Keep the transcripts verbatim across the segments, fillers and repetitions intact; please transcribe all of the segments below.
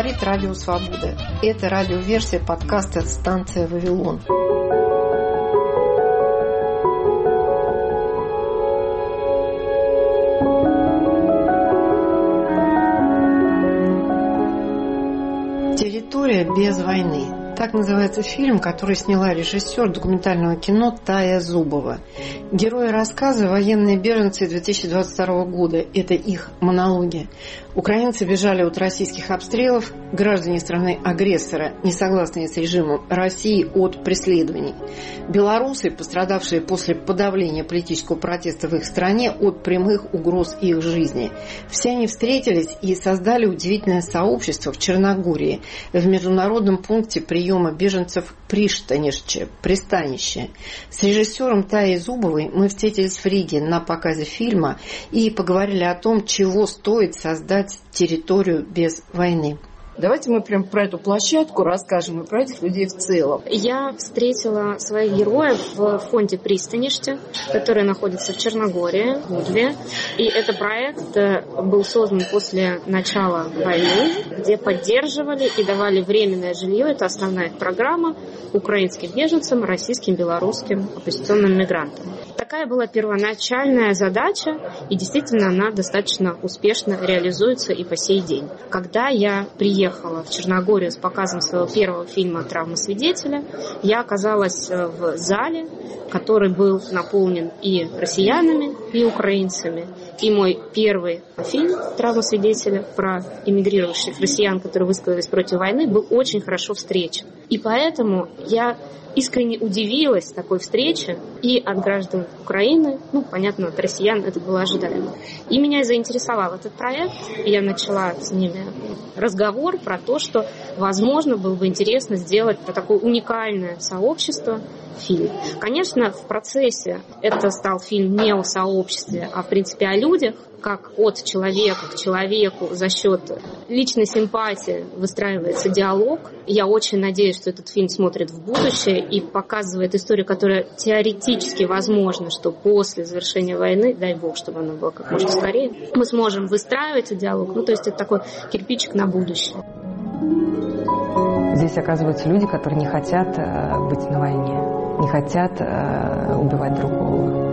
Говорит Радио Свобода. Это радиоверсия подкаста «Станция Вавилон». «Территория без войны». Так называется фильм, который сняла режиссер документального кино Тая Зубова. Герои рассказа – военные беженцы две тысячи двадцать второго года. Это их монологи. Украинцы бежали от российских обстрелов, граждане страны-агрессора, не согласные с режимом России, от преследований. Белорусы, пострадавшие после подавления политического протеста в их стране, от прямых угроз их жизни. Все они встретились и создали удивительное сообщество в Черногории, в международном пункте приема беженцев Приштанишче, пристанище. С режиссером Таей Зубовой мы встретились в Риге на показе фильма и поговорили о том, чего стоит создать территорию без войны. Давайте мы прям про эту площадку расскажем и про этих людей в целом. Я встретила своих героев в фонде Пристаниште, который находится в Черногории, в Будве. И этот проект был создан после начала войны, где поддерживали и давали временное жилье. Это основная программа украинским беженцам, российским, белорусским оппозиционным мигрантам. Такая была первоначальная задача, и действительно она достаточно успешно реализуется и по сей день. Когда я приехала в Черногорию с показом своего первого фильма «Травма свидетеля», я оказалась в зале, который был наполнен и россиянами, и украинцами. И мой первый фильм «Травма свидетеля» про эмигрирующих россиян, которые высказались против войны, был очень хорошо встречен. И поэтому я искренне удивилась такой встрече и от граждан Украины, ну, понятно, от россиян это было ожидаемо. И меня заинтересовал этот проект, и я начала с ними разговор про то, что, возможно, было бы интересно сделать про такое уникальное сообщество фильм. Конечно, в процессе это стал фильм не о сообществе, а, в принципе, о людях, как от человека к человеку за счет личной симпатии выстраивается диалог. Я очень надеюсь, что этот фильм смотрит в будущее и показывает историю, которая теоретически возможна, что после завершения войны, дай бог, чтобы она была как можно скорее, мы сможем выстраивать этот диалог. Ну, то есть это такой кирпичик на будущее. Здесь оказываются люди, которые не хотят быть на войне, не хотят убивать другого.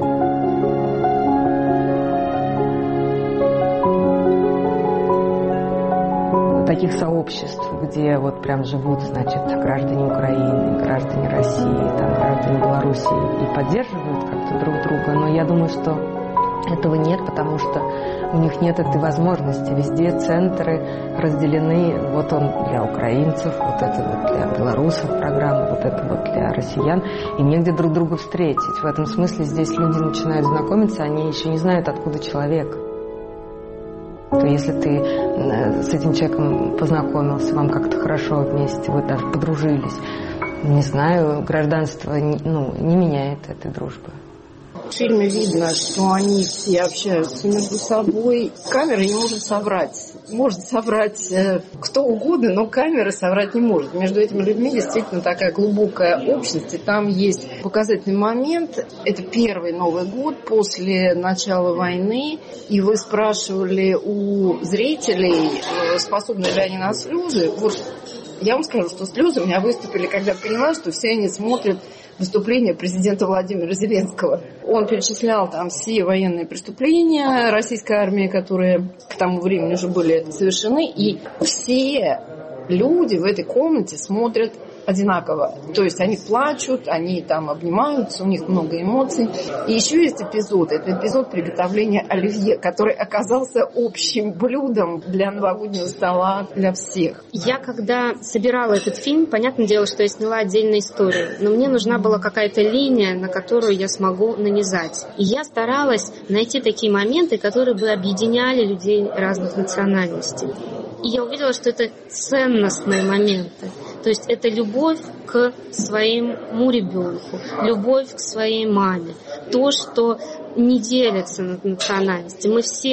Таких сообществ, где вот прям живут, значит, граждане Украины, граждане России, там, граждане Белоруссии и поддерживают как-то друг друга, но я думаю, что этого нет, потому что у них нет этой возможности. Везде центры разделены, вот он для украинцев, вот это вот для белорусов программа, вот это вот для россиян, и негде друг друга встретить. В этом смысле здесь люди начинают знакомиться, они еще не знают, откуда человек. То если ты с этим человеком познакомился, вам как-то хорошо вместе, вы даже подружились, не знаю, гражданство ну, не меняет этой дружбы. В фильме видно, что они все общаются между собой. Камера не может соврать. Может соврать э, кто угодно, но камера соврать не может. Между этими людьми действительно такая глубокая общность. И там есть показательный момент. Это первый Новый год после начала войны. И вы спрашивали у зрителей, э, способны ли они на слезы. Вот я вам скажу, что слезы у меня выступили, когда поняла, что все они смотрят выступление президента Владимира Зеленского. Он перечислял там все военные преступления российской армии, которые к тому времени уже были совершены, и все люди в этой комнате смотрят одинаково. То есть они плачут, они там обнимаются, у них много эмоций. И еще есть эпизод, это эпизод приготовления оливье, который оказался общим блюдом для новогоднего стола для всех. Я когда собирала этот фильм, понятное дело, что я сняла отдельную историю, но мне нужна была какая-то линия, на которую я смогу нанизать. И я старалась найти такие моменты, которые бы объединяли людей разных национальностей. И я увидела, что это ценностные моменты. То есть это любовь к своему ребенку, любовь к своей маме. То, что не делится на национальности. Мы все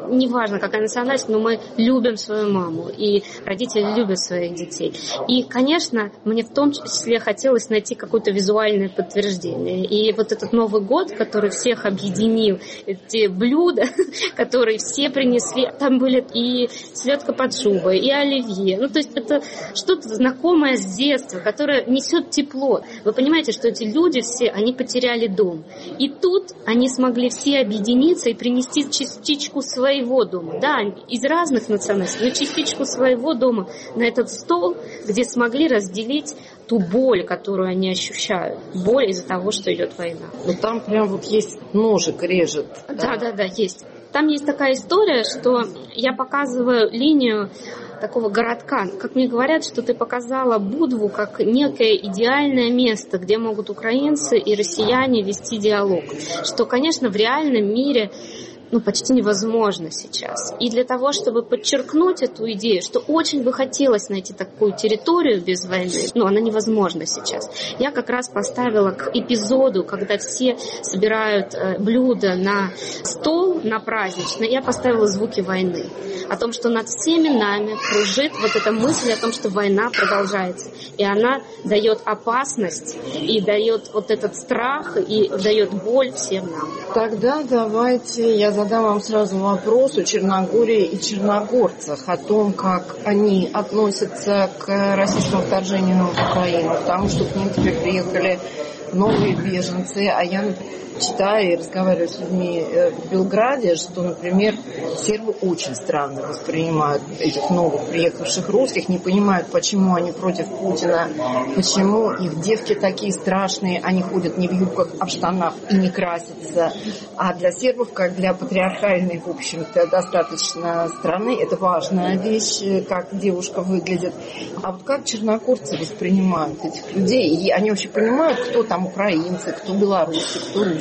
неважно, какая национальность, но мы любим свою маму, и родители любят своих детей. И, конечно, мне в том числе хотелось найти какое-то визуальное подтверждение. И вот этот Новый год, который всех объединил, эти блюда, которые все принесли, там были и селедка под шубой, и оливье. Ну, то есть это что-то знакомое с детства, которое несет тепло. Вы понимаете, что эти люди все, они потеряли дом. И тут они смогли все объединиться и принести частичку своего дома. Да, из разных национальностей, но частичку своего дома на этот стол, где смогли разделить ту боль, которую они ощущают. Боль из-за того, что идет война. Ну там прям вот есть ножик режет. Да, да, да, есть. Там есть такая история, что я показываю линию такого городка. Как мне говорят, что ты показала Будву как некое идеальное место, где могут украинцы и россияне вести диалог. Что, конечно, в реальном мире ну, почти невозможно сейчас. И для того, чтобы подчеркнуть эту идею, что очень бы хотелось найти такую территорию без войны, но она невозможна сейчас. Я как раз поставила к эпизоду, когда все собирают э, блюда на стол, на праздничный, я поставила звуки войны. О том, что над всеми нами кружит вот эта мысль о том, что война продолжается. И она дает опасность, и дает вот этот страх, и дает боль всем нам. Тогда давайте я задам вам сразу вопрос о Черногории и черногорцах, о том, как они относятся к российскому вторжению в Украину, потому что к ним теперь приехали новые беженцы, а я читаю и разговариваю с людьми в Белграде, что, например, сербы очень странно воспринимают этих новых приехавших русских, не понимают, почему они против Путина, почему их девки такие страшные, они ходят не в юбках, а в штанах и не красятся. А для сербов, как для патриархальной, в общем-то, достаточно страны, это важная вещь, как девушка выглядит. А вот как черногорцы воспринимают этих людей? И они вообще понимают, кто там украинцы, кто белорусы, кто русские?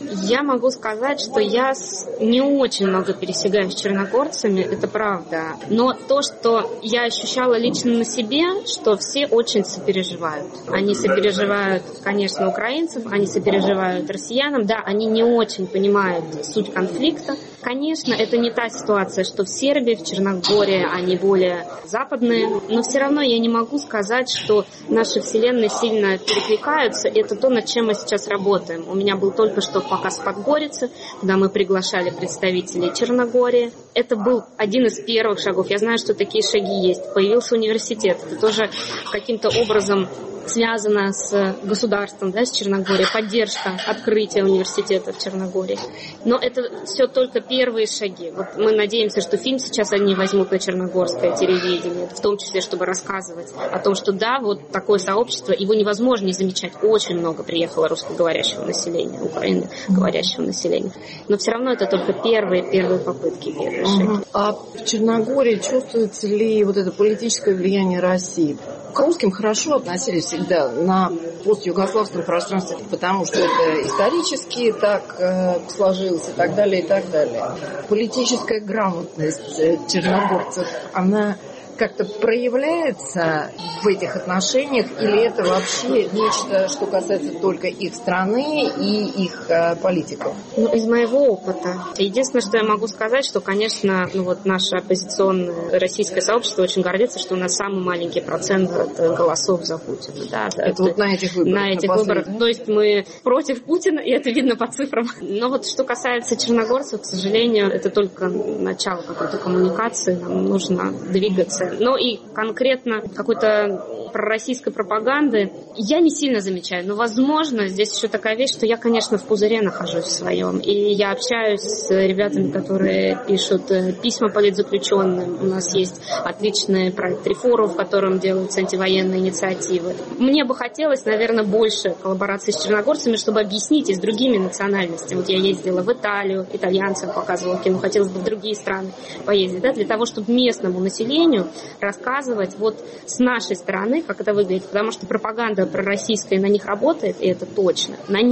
Я могу сказать, что я не очень много пересекаюсь с черногорцами, это правда. Но то, что я ощущала лично на себе, что все очень сопереживают. Они сопереживают, конечно, украинцев, они сопереживают россиянам. Да, они не очень понимают суть конфликта. Конечно, это не та ситуация, что в Сербии, в Черногории они более западные, но все равно я не могу сказать, что наши вселенные сильно перекликаются. Это то, над чем мы сейчас работаем. У меня был только что показ в Подгорице, куда мы приглашали представителей Черногории. Это был один из первых шагов. Я знаю, что такие шаги есть. Появился университет. Это тоже каким-то образом связано с государством, да, с Черногорией, поддержка открытия университета в Черногории. Но это все только первые шаги. Вот мы надеемся, что фильм сейчас они возьмут на черногорское телевидение, в том числе, чтобы рассказывать о том, что да, вот такое сообщество, его невозможно не замечать. Очень много приехало русскоговорящего населения, украиноговорящего населения. Но все равно это только первые, первые попытки, первые шаги. А в Черногории чувствуется ли вот это политическое влияние России? К русским хорошо относились всегда на постюгославском пространстве, потому что это исторически так э, сложилось и так далее, и так далее. Политическая грамотность черногорцев, она как-то проявляется в этих отношениях, или это вообще нечто, что касается только их страны и их э, политиков? Ну, из моего опыта. Единственное, что я могу сказать, что, конечно, ну, вот наше оппозиционное российское сообщество очень гордится, что у нас самый маленький процент голосов за Путина. Да, это, это вот на этих выборах? На этих выборах. То есть мы против Путина, и это видно по цифрам. Но вот что касается черногорцев, к сожалению, это только начало какой-то коммуникации. Нам нужно двигаться. Но и конкретно какой-то пророссийской пропаганды я не сильно замечаю. Но, возможно, здесь еще такая вещь, что я, конечно, в пузыре нахожусь в своем. И я общаюсь с ребятами, которые пишут письма политзаключенным. У нас есть отличный проект «Реформ», в котором делаются антивоенные инициативы. Мне бы хотелось, наверное, больше коллаборации с черногорцами, чтобы объяснить и с другими национальностями. Вот я ездила в Италию, итальянцам показывала кино, хотелось бы в другие страны поездить, да, для того, чтобы местному населению рассказывать вот с нашей стороны, как это выглядит, потому что пропаганда пророссийская на них работает, и это точно, на них.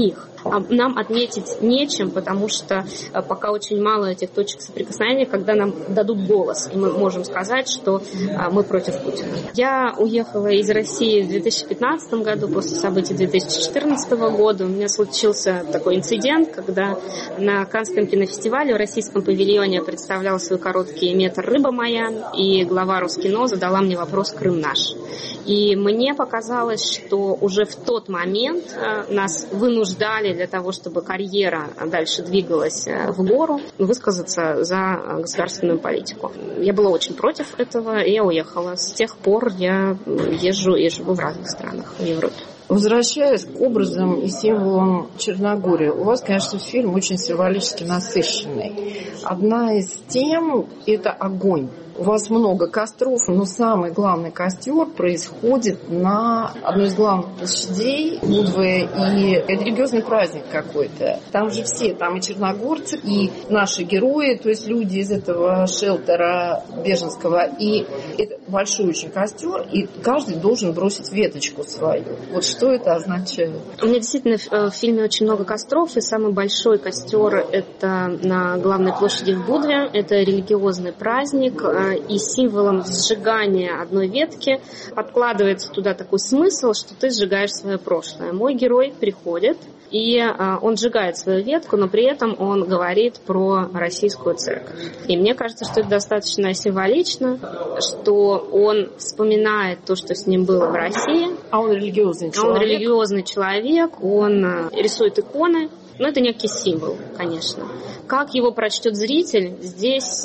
нам отметить нечем, потому что пока очень мало этих точек соприкосновения, когда нам дадут голос, и мы можем сказать, что мы против Путина. Я уехала из России в две тысячи пятнадцатом году, после событий две тысячи четырнадцатого года. У меня случился такой инцидент, когда на Каннском кинофестивале в российском павильоне представлял свой короткий метр «Рыба моя», и глава Роскино задала мне вопрос «Крым наш». И мне показалось, что уже в тот момент нас вынуждали для того, чтобы карьера дальше двигалась в гору, высказаться за государственную политику. Я была очень против этого, и я уехала. С тех пор я езжу и живу в разных странах в Европе. Возвращаясь к образам и символам Черногории, у вас, конечно, фильм очень символически насыщенный. Одна из тем – это огонь. У вас много костров, но самый главный костер происходит на одной из главных площадей Будвы, и это религиозный праздник какой-то. Там же все, там и черногорцы, и наши герои, то есть люди из этого шелтера беженского. И это большой очень костер, и каждый должен бросить веточку свою. Вот что это означает? У меня действительно в фильме очень много костров, и самый большой костер – это на главной площади в Будве. Это религиозный праздник, и символом сжигания одной ветки подкладывается туда такой смысл, что ты сжигаешь свое прошлое. Мой герой приходит, и он сжигает свою ветку, но при этом он говорит про российскую церковь. И мне кажется, что это достаточно символично, что он вспоминает то, что с ним было в России. А он религиозный человек? Он религиозный человек, он рисует иконы. Но это некий символ, конечно. Как его прочтет зритель, здесь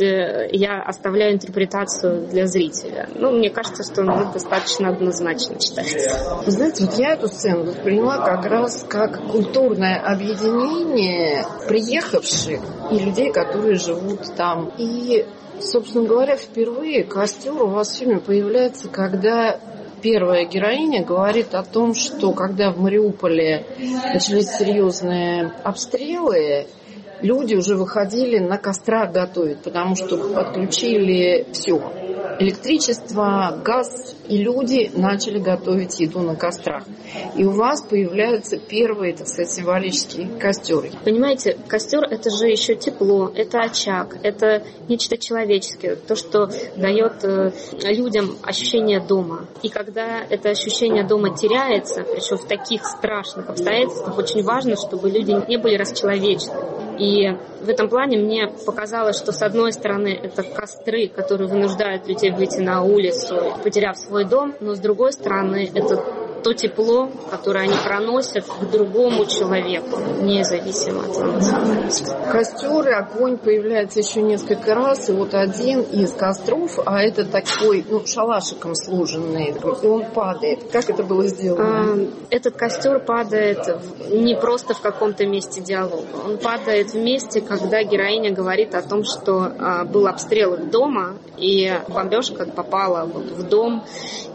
я оставляю интерпретацию для зрителя. Ну, мне кажется, что он достаточно однозначно читается. Вы знаете, вот я эту сцену восприняла как раз как культурное объединение приехавших и людей, которые живут там. И, собственно говоря, впервые костер у вас в фильме появляется, когда первая героиня говорит о том, что когда в Мариуполе начались серьезные обстрелы, люди уже выходили на кострах готовить, потому что отключили все. Электричество, газ, и люди начали готовить еду на кострах. И у вас появляются первые, так сказать, символические костеры. Понимаете, костер — это же еще тепло, это очаг, это нечто человеческое, то, что дает э, людям ощущение дома. И когда это ощущение дома теряется, причем в таких страшных обстоятельствах, очень важно, чтобы люди не были расчеловечены. И в этом плане мне показалось, что с одной стороны это костры, которые вынуждают людей выйти на улицу, потеряв свой дом, но с другой стороны это то тепло, которое они проносят к другому человеку, независимо от его национальности. Костер и огонь появляется еще несколько раз, и вот один из костров, а это такой, ну, шалашиком сложенный, и он падает. Как это было сделано? Этот костер падает не просто в каком-то месте диалога, он падает в месте, когда героиня говорит о том, что был обстрел их дома, и бомбежка попала вот в дом,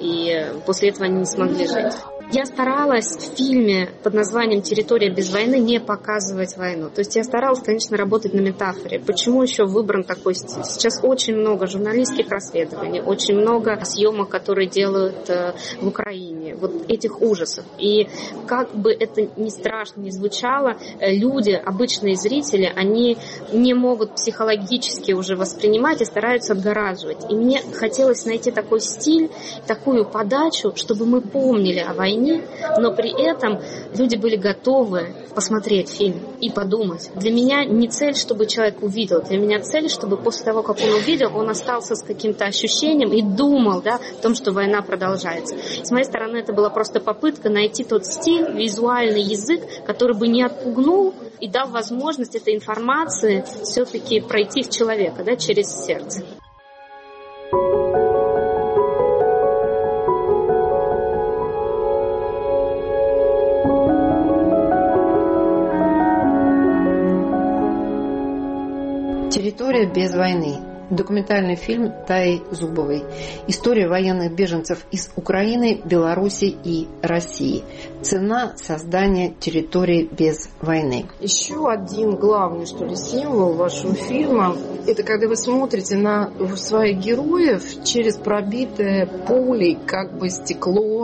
и после этого они не смогли жить. Я старалась в фильме под названием «Территория без войны» не показывать войну. То есть я старалась, конечно, работать на метафоре. Почему еще выбран такой стиль? Сейчас очень много журналистских расследований, очень много съемок, которые делают э, в Украине, вот этих ужасов. И как бы это ни страшно ни звучало, э, люди, обычные зрители, они не могут психологически уже воспринимать и стараются отгораживать. И мне хотелось найти такой стиль, такую подачу, чтобы мы помнили о войне, но при этом люди были готовы посмотреть фильм и подумать. Для меня не цель, чтобы человек увидел. Для меня цель, чтобы после того, как он увидел, он остался с каким-то ощущением и думал, да, о том, что война продолжается. С моей стороны, это была просто попытка найти тот стиль, визуальный язык, который бы не отпугнул и дал возможность этой информации все-таки пройти в человека, да, через сердце. «Территория без войны». Документальный фильм Таи Зубовой. История военных беженцев из Украины, Беларуси и России. Цена создания территории без войны. Еще один главный, что ли, символ вашего фильма – это когда вы смотрите на своих героев через пробитое пулей как бы стекло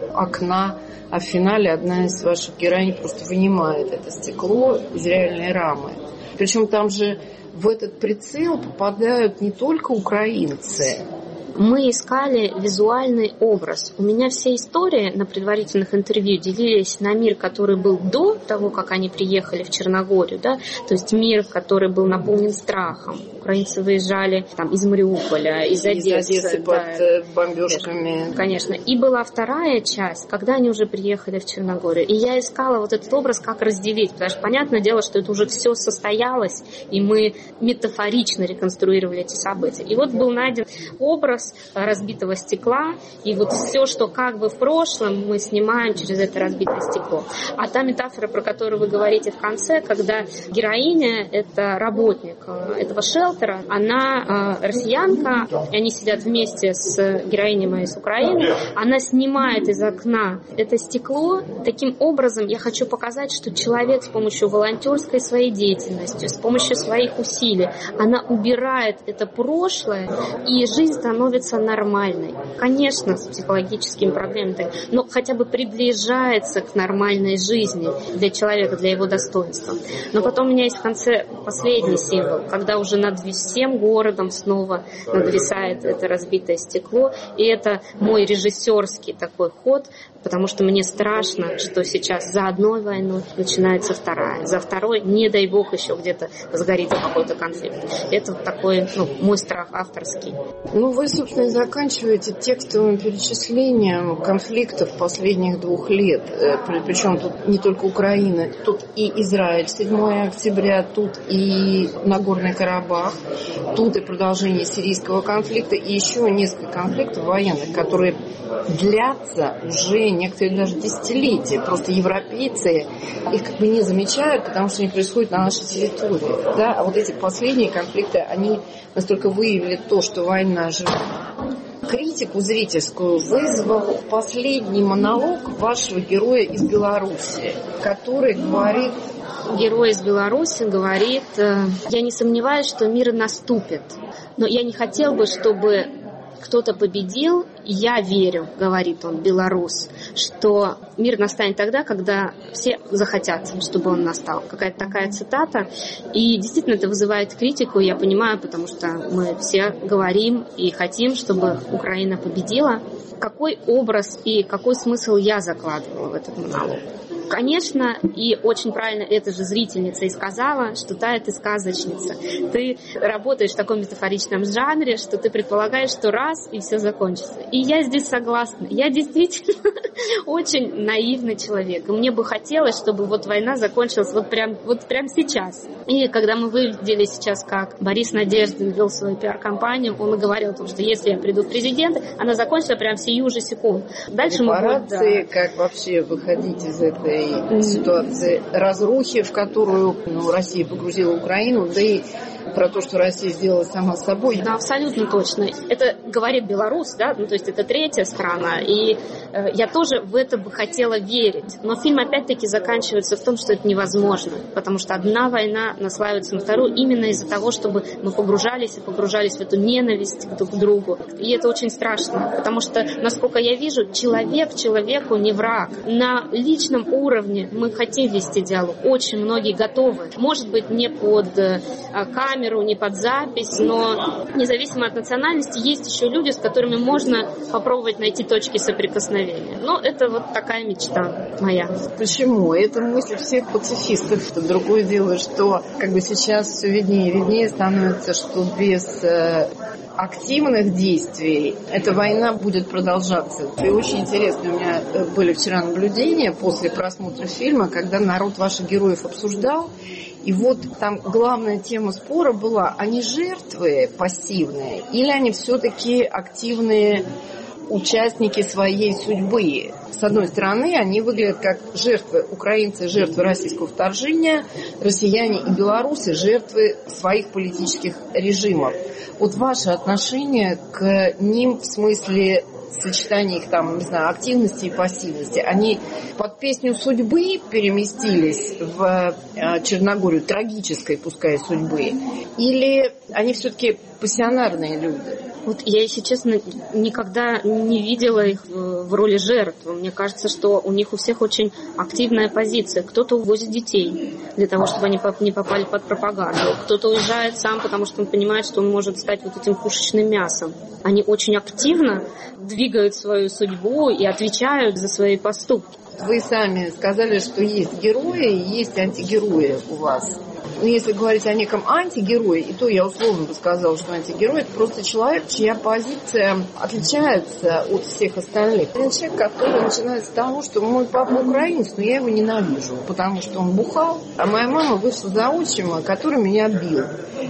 окна, а в финале одна из ваших героинь просто вынимает это стекло из реальной рамы. Причем там же в этот прицел попадают не только украинцы. Мы искали визуальный образ. У меня все истории на предварительных интервью делились на мир, который был до того, как они приехали в Черногорию, да, то есть мир, который был наполнен страхом. Украинцы выезжали там из Мариуполя, из Одессы, из Одессы да, под бомбежками. Конечно. И была вторая часть, когда они уже приехали в Черногорию. И я искала вот этот образ, как разделить, потому что понятное дело, что это уже все состоялось, и мы метафорично реконструировали эти события. И вот был найден образ разбитого стекла, и вот все, что как бы в прошлом, мы снимаем через это разбитое стекло. А та метафора, про которую вы говорите в конце, когда героиня, это работник этого шелтера, она россиянка, и они сидят вместе с героиней моей с Украины, она снимает из окна это стекло. Таким образом, я хочу показать, что человек с помощью волонтерской своей деятельности, с помощью своих усилий, она убирает это прошлое, и жизнь становится нормальной. Конечно, с психологическими проблемами, но хотя бы приближается к нормальной жизни для человека, для его достоинства. Но потом у меня есть в конце последний символ, когда уже над всем городом снова надвисает это разбитое стекло, и это мой режиссерский такой ход, потому что мне страшно, что сейчас за одной войной начинается вторая, за второй, не дай бог, еще где-то сгорит какой-то конфликт. Это вот такой, ну, мой страх авторский. Ну, вы, собственно, и заканчиваете текстовым перечислением конфликтов последних двух лет. Причем тут не только Украина, тут и Израиль, седьмое октября, тут и Нагорный Карабах, тут и продолжение сирийского конфликта, и еще несколько конфликтов военных, которые длятся уже некоторые даже десятилетия. Просто европейцы их как бы не замечают, потому что они происходят на нашей территории. Да? А вот эти последние конфликты, они настолько выявили то, что война жива. Критику зрительскую вызвал последний монолог вашего героя из Беларуси, который говорит... Герой из Беларуси говорит: я не сомневаюсь, что мир наступит, но я не хотел бы, чтобы кто-то победил. Я верю, говорит он, белорус, что мир настанет тогда, когда все захотят, чтобы он настал. Какая-то такая цитата. И действительно это вызывает критику, я понимаю, потому что мы все говорим и хотим, чтобы Украина победила. Какой образ и какой смысл я закладывала в этот монолог? Конечно, и очень правильно эта же зрительница и сказала, что Тая, ты сказочница. Ты работаешь в таком метафоричном жанре, что ты предполагаешь, что раз и все закончится. И я здесь согласна. Я действительно очень наивный человек. И мне бы хотелось, чтобы вот война закончилась вот прям, вот прям сейчас. И когда мы выглядели сейчас, как Борис Надеждин вел свою пиар-компанию, он и говорил о том, что если я приду в президенты, она закончится прям сию же секунду. Дальше мы будем... Да. Как вообще выходить из этой ситуации разрухи, в которую, ну, Россия погрузила Украину, да и про то, что Россия сделала сама с собой. Да, абсолютно точно. Это говорит белорус, да, ну, то есть это третья страна, и э, я тоже в это бы хотела верить. Но фильм опять-таки заканчивается в том, что это невозможно, потому что одна война наслаивается на вторую именно из-за того, чтобы мы погружались и погружались в эту ненависть друг к другу. И это очень страшно, потому что, насколько я вижу, человек человеку не враг. На личном уровне мы хотим вести диалог, очень многие готовы. Может быть, не под э, камеру, не под запись, но независимо от национальности есть еще люди, с которыми можно попробовать найти точки соприкосновения. Но это вот такая мечта моя. Почему? Это мысль всех пацифистов. Другое дело, что как бы сейчас все виднее и виднее становится, что без э, активных действий эта война будет продолжаться. И очень интересно, у меня были вчера наблюдения после просмотра фильма, когда народ ваших героев обсуждал. И вот там главная тема спора была, они жертвы пассивные или они все-таки активные участники своей судьбы. С одной стороны, они выглядят как жертвы, украинцы жертвы российского вторжения, россияне и белорусы жертвы своих политических режимов. Вот ваше отношение к ним в смысле сочетание их там, не знаю, активности и пассивности, они под песню судьбы переместились в Черногорию, трагической, пускай, судьбы, или они все-таки пассионарные люди? Вот я, если честно, никогда не видела их в роли жертв. Мне кажется, что у них у всех очень активная позиция. Кто-то увозит детей для того, чтобы они не попали под пропаганду. Кто-то уезжает сам, потому что он понимает, что он может стать вот этим пушечным мясом. Они очень активно двигают свою судьбу и отвечают за свои поступки. Вы сами сказали, что есть герои и есть антигерои у вас. Но если говорить о неком антигерое, и то я условно бы сказала, что антигерой – это просто человек, чья позиция отличается от всех остальных. Это человек, который начинается с того, что мой папа украинец, но я его ненавижу, потому что он бухал, а моя мама вышла за отчима, который меня бил.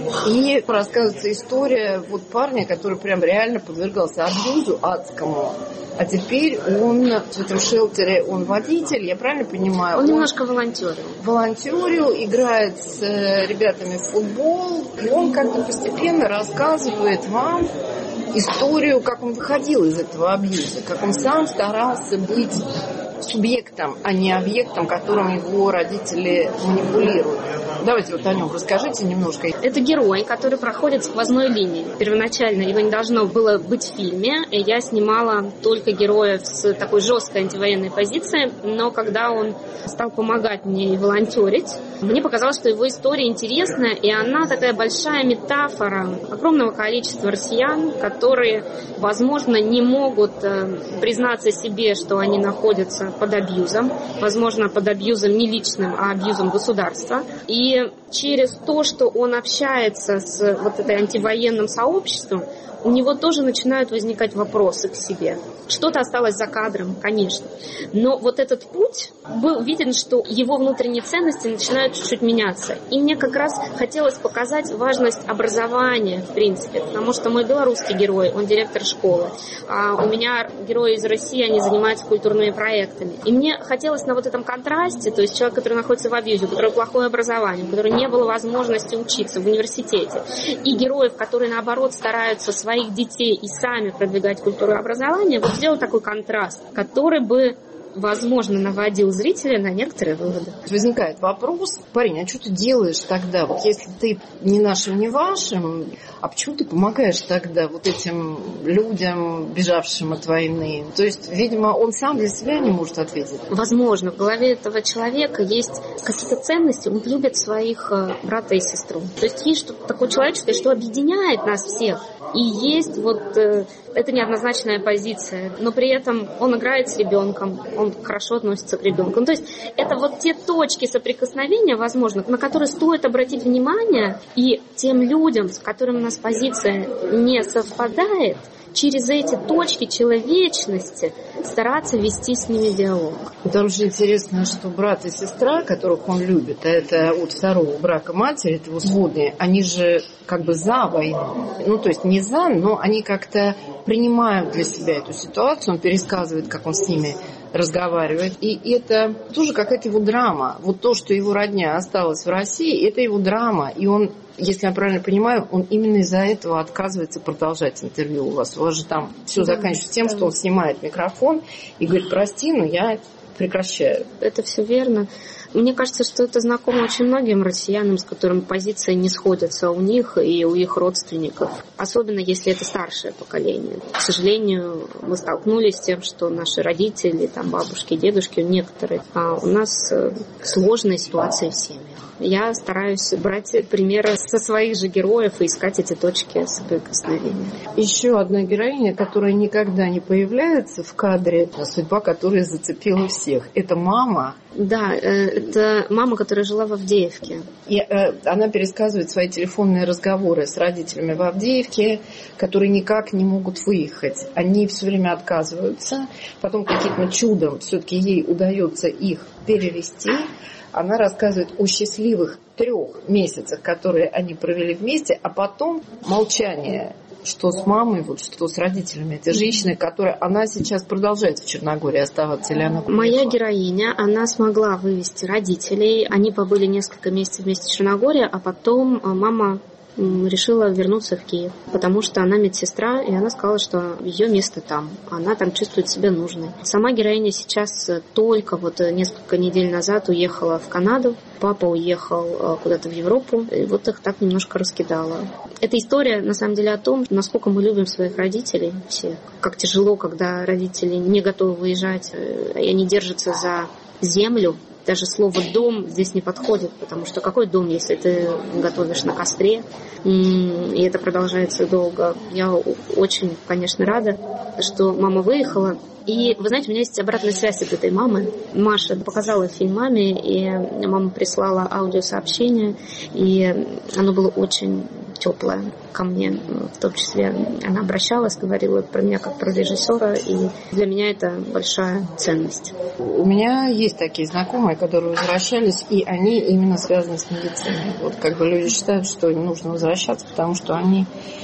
И рассказывается история вот парня, который прям реально подвергался абьюзу адскому. А теперь он в этом шелтере, он водитель, я правильно понимаю? Он, он немножко волонтерил. Волонтерил, играет с ребятами в футбол. И он как-то постепенно рассказывает вам историю, как он выходил из этого абьюза, как он сам старался быть субъектом, а не объектом, которым его родители манипулируют. Давайте вот о нем расскажите немножко. Это герой, который проходит сквозной линией. Первоначально его не должно было быть в фильме. И я снимала только героев с такой жесткой антивоенной позицией. Но когда он стал помогать мне и волонтерить, мне показалось, что его история интересная. И она такая большая метафора огромного количества россиян, которые, возможно, не могут признаться себе, что они находятся под абьюзом. Возможно, под абьюзом не личным, а абьюзом государства. И И через то, что он общается с вот этой антивоенным сообществом, у него тоже начинают возникать вопросы к себе. Что-то осталось за кадром, конечно. Но вот этот путь был виден, что его внутренние ценности начинают чуть-чуть меняться. И мне как раз хотелось показать важность образования, в принципе. Потому что мой белорусский герой, он директор школы. А у меня герои из России, они занимаются культурными проектами. И мне хотелось на вот этом контрасте, то есть человек, который находится в абьюзе, у которого плохое образование, у которого не было возможности учиться в университете, и героев, которые, наоборот, стараются своих детей и сами продвигать культуру и образование, вот сделать такой контраст, который бы, возможно, наводил зрителя на некоторые выводы. Возникает вопрос: парень, а что ты делаешь тогда? Вот если ты не нашим, не вашим, а почему ты помогаешь тогда вот этим людям, бежавшим от войны? То есть, видимо, он сам для себя не может ответить. Возможно, в голове этого человека есть какие-то ценности, он любит своих брата и сестру. То есть есть что-то такое человеческое, что объединяет нас всех. И есть вот, э, это неоднозначная позиция, но при этом он играет с ребенком, он хорошо относится к ребенку. Ну, то есть это вот те точки соприкосновения, возможно, на которые стоит обратить внимание, и тем людям, с которыми у нас позиция не совпадает, через эти точки человечности стараться вести с ними диалог. Это очень интересно, что брат и сестра, которых он любит, а это от второго брака матери, это его сводные, они же как бы за войну. Ну, то есть не за, но они как-то принимают для себя эту ситуацию, он пересказывает, как он с ними разговаривает. И это тоже какая-то его драма. Вот то, что его родня осталась в России, это его драма. И он, если я правильно понимаю, он именно из-за этого отказывается продолжать интервью у вас. У вас же там все да, заканчивается тем, да. что он снимает микрофон и говорит: прости, но я прекращаю. Это все верно. Мне кажется, что это знакомо очень многим россиянам, с которыми позиции не сходятся у них и у их родственников. Особенно, если это старшее поколение. К сожалению, мы столкнулись с тем, что наши родители, там, бабушки, дедушки, некоторые, а у нас сложная ситуация в семьях. Я стараюсь брать примеры со своих же героев и искать эти точки соприкосновения. Еще одна героиня, которая никогда не появляется в кадре, судьба которой зацепила всех. Это мама. Да, это мама, которая жила в Авдеевке. И э, она пересказывает свои телефонные разговоры с родителями в Авдеевке, которые никак не могут выехать. Они все время отказываются. Потом каким-то чудом все-таки ей удается их перевести. Она рассказывает о счастливых трех месяцах, которые они провели вместе, а потом молчание, что с мамой, вот, что с родителями этой женщины, которая, она сейчас продолжает в Черногории оставаться, или она... Моя героиня, она смогла вывести родителей, они побыли несколько месяцев вместе в Черногории, а потом мама решила вернуться в Киев, потому что она медсестра, и она сказала, что ее место там, она там чувствует себя нужной. Сама героиня сейчас только вот несколько недель назад уехала в Канаду, папа уехал куда-то в Европу, и вот их так немножко раскидало. Эта история, на самом деле, о том, насколько мы любим своих родителей все, как тяжело, когда родители не готовы выезжать, и они держатся за землю. Даже слово «дом» здесь не подходит, потому что какой дом, если ты готовишь на костре, и это продолжается долго. Я очень, конечно, рада, что мама выехала. И, вы знаете, у меня есть обратная связь от этой мамы. Маша показала фильм маме, и мама прислала аудиосообщение, и оно было очень теплое ко мне. В том числе она обращалась, говорила про меня как про режиссера, и для меня это большая ценность. У меня есть такие знакомые, которые возвращались, и они именно связаны с медициной. Вот как бы люди считают, что им нужно возвращаться, потому что они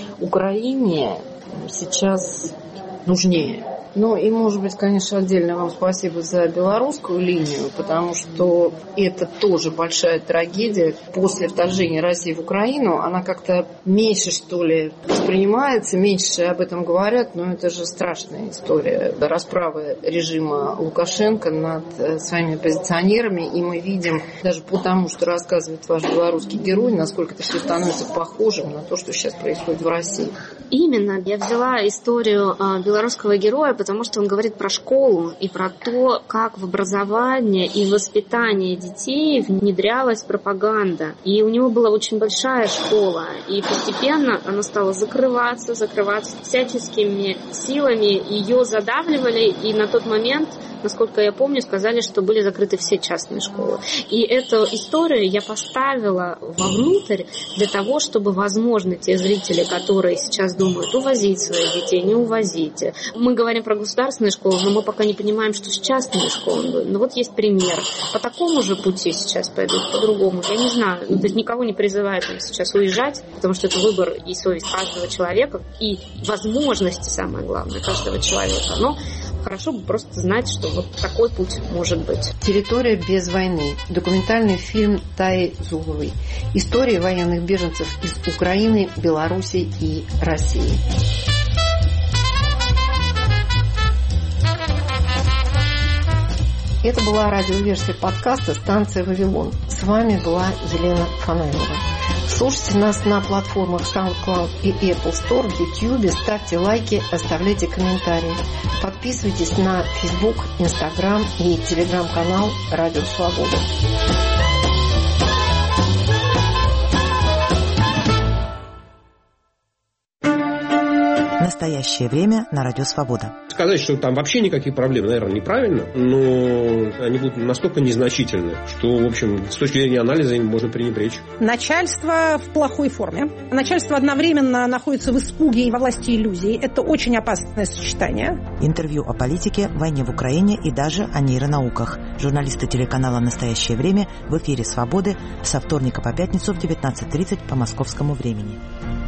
Украине сейчас нужнее. Ну и, может быть, конечно, отдельно вам спасибо за белорусскую линию, потому что это тоже большая трагедия. После вторжения России в Украину она как-то меньше, что ли, воспринимается, меньше об этом говорят, но это же страшная история. Расправы режима Лукашенко над своими оппозиционерами, и мы видим, даже потому, что рассказывает ваш белорусский герой, насколько это все становится похожим на то, что сейчас происходит в России. Именно. Я взяла историю белорусского героя, потому что он говорит про школу и про то, как в образование и воспитание детей внедрялась пропаганда. И у него была очень большая школа, и постепенно она стала закрываться, закрываться всяческими силами. Ее задавливали, и на тот момент, насколько я помню, сказали, что были закрыты все частные школы. И эту историю я поставила вовнутрь для того, чтобы, возможно, те зрители, которые сейчас думают, увозить своих детей, не увозить. Мы говорим про государственные школы, но мы пока не понимаем, что с частными школами. Ну вот есть пример. По такому же пути сейчас пойдут, по-другому. Я не знаю. То есть никого не призывают там сейчас уезжать, потому что это выбор и совесть каждого человека, и возможности, самое главное, каждого человека. Но хорошо бы просто знать, что вот такой путь может быть. «Территория без войны». Документальный фильм Таи Зубовой. История военных беженцев из Украины, Беларуси и России. Это была радиоверсия подкаста «Станция Вавилон». С вами была Елена Фонарева. Слушайте нас на платформах SoundCloud и Apple Store, в YouTube, ставьте лайки, оставляйте комментарии. Подписывайтесь на Facebook, Instagram и Telegram-канал «Радио Свобода». Настоящее время на Радио Свобода. Сказать, что там вообще никаких проблем, наверное, неправильно, но они будут настолько незначительны, что, в общем, с точки зрения анализа им можно пренебречь. Начальство в плохой форме. Начальство одновременно находится в испуге и во власти иллюзий. Это очень опасное сочетание. Интервью о политике, войне в Украине и даже о нейронауках. Журналисты телеканала «Настоящее время» в эфире «Свободы» со вторника по пятницу в девятнадцать тридцать по московскому времени.